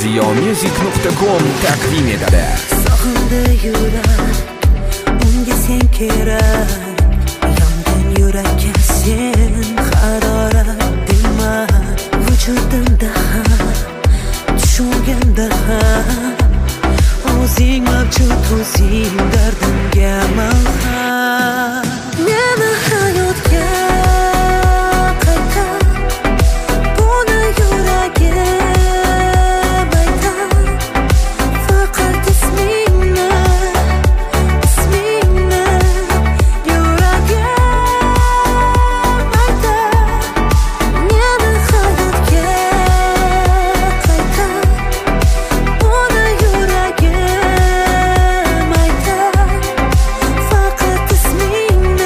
ziyomusic.com taqdim etadi. Sohilda yurar, unga sen kerak. Yongan yurakka sen harorat dema. Vujudimda ham, tushunganda ham o'zing mavjud, o'zing dardimga malham. Meni hayotga qaytar, buni yuragim aytar. Faqat ismingni yuragim aytar. Meni hayotga qaytar, buni yuragim aytar. Faqat ismingni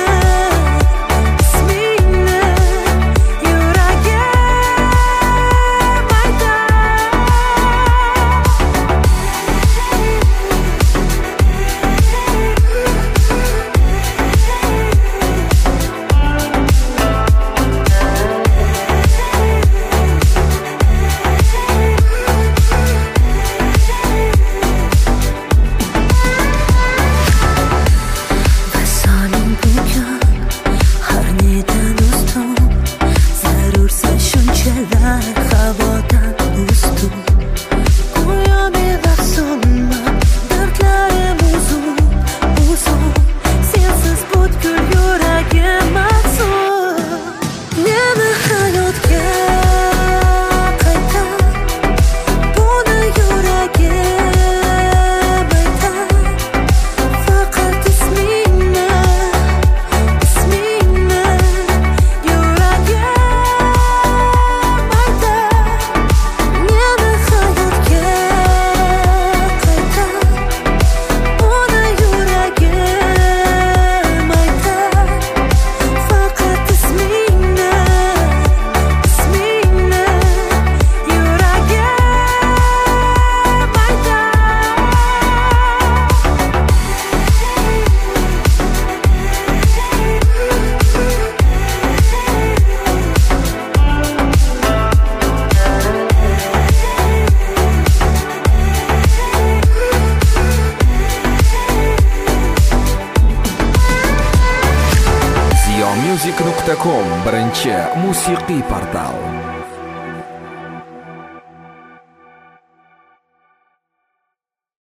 ziyomusic.com birinchi musiqiy portal.